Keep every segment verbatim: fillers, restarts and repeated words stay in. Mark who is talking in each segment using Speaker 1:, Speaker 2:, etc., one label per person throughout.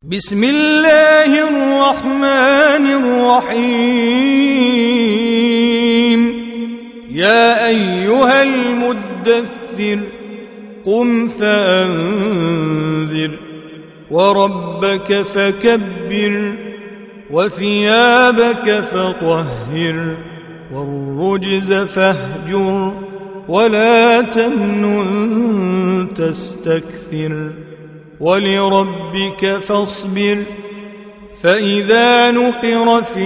Speaker 1: بسم الله الرحمن الرحيم. يا أيها المدثر قم فأنذر وربك فكبر وثيابك فطهر والرجز فاهجر ولا تمنن تستكثر ولربك فاصبر فإذا نقر في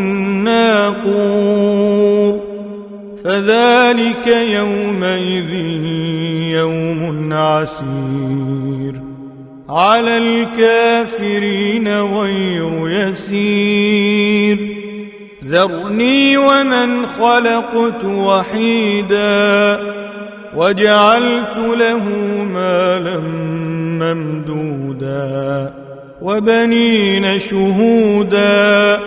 Speaker 1: الناقور فذلك يومئذ يوم عسير على الكافرين غير يسير. ذرني ومن خلقت وحيدا وجعلت له مالا ممدودا وبنين شهودا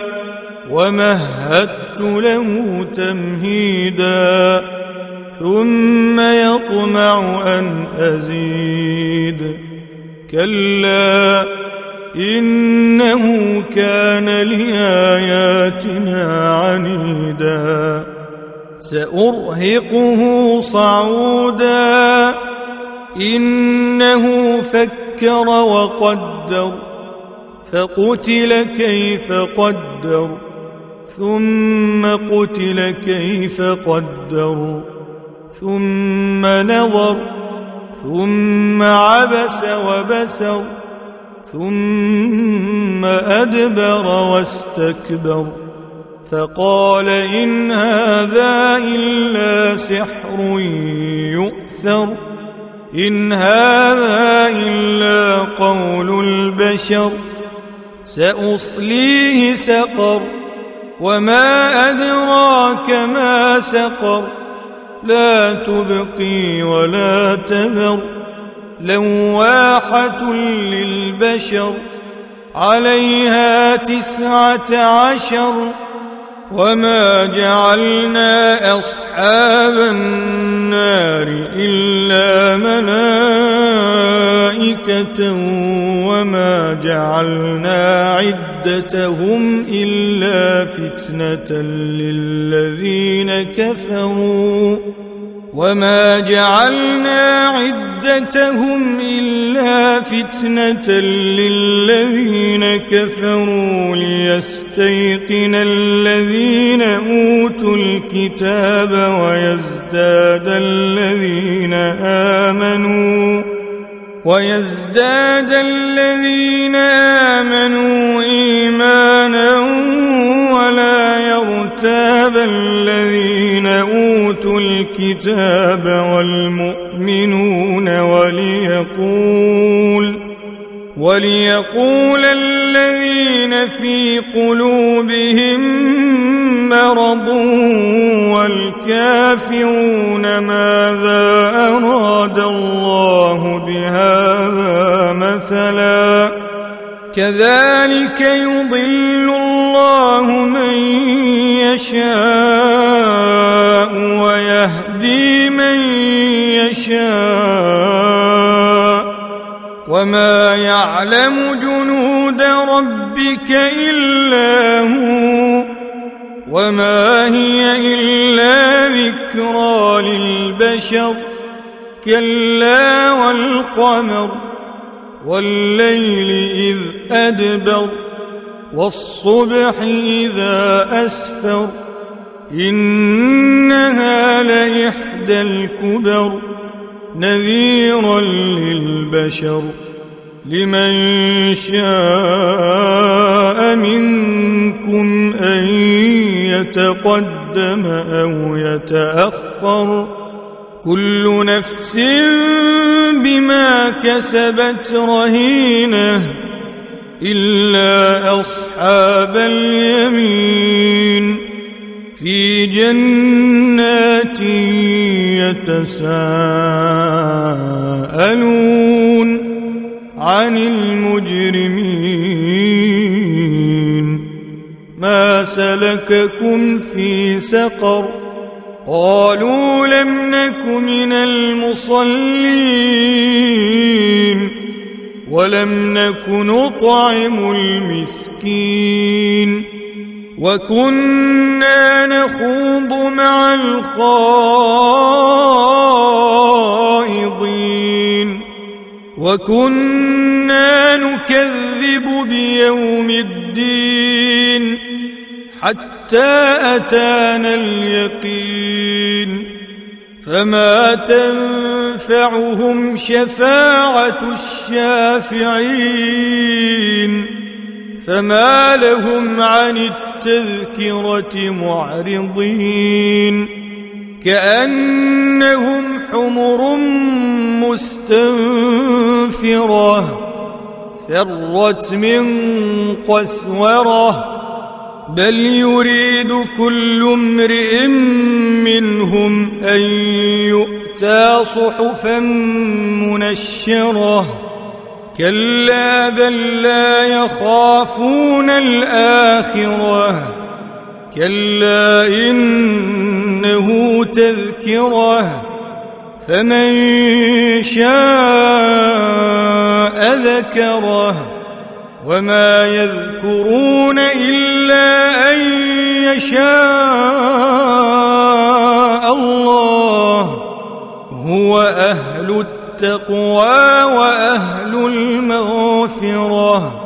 Speaker 1: ومهدت له تمهيدا ثم يطمع أن أزيد كلا إنه كان لآياتنا عنيدا سأرهقه صعودا إنه فكر وقدر فقتل كيف قدر ثم قتل كيف قدر ثم نظر ثم عبس وبسر ثم أدبر واستكبر فقال إن هذا إلا سحر يؤثر إن هذا إلا قول البشر سأصليه سقر وما أدراك ما سقر لا تبقي ولا تذر لواحة للبشر عليها تسعة عشر وما جعلنا أصحاب النار إلا ملائكة وما جعلنا عدتهم إلا فتنة للذين كفروا وما جعلنا عدتهم إلا فتنة للذين كفروا ليستيقن الذين أوتوا الكتاب ويزداد الذين آمنوا ويزداد الذين آمنوا إيمانا ولا يرتاب الذين أوتوا الكتاب والمؤمنون وليقول وليقول الذين في قلوبهم مرض والكافرون ماذا أراد الله بهذا مثلا كذلك يضل الله من يشاء ويهدي من يشاء وما يعلم جنود ربك إلا هو وما هي إلا ذكرى للبشر كلا والقمر والليل إذ أدبر والصبح إذا أسفر إنها لإحدى الكبر نذيرا للبشر لمن شاء منكم أن يتقدم أو يتأخر كل نفس بما كسبت رهينة إلا أصحاب اليمين في جنات يتساءلون عن المجرمين ما سلككم في سقر قالوا لم نك من المصلين ولم نك نطعم المسكين وكنا نخوض مع الخائضين وكنا نكذب بيوم الدين حتى أتانا اليقين فما تنفعهم شفاعة الشافعين فما لهم عن التذكرة معرضين كأنهم حمر مستنفرة فرت من قسورة بل يريد كل امرئ منهم أن يؤتى صحفا منشرة كلا بل لا يخافون الآخرة كلا إنه تذكرة فمن شاء ذكره وما يذكرون إلا أن يشاء الله هو أهل التقوى وأهل المغفرة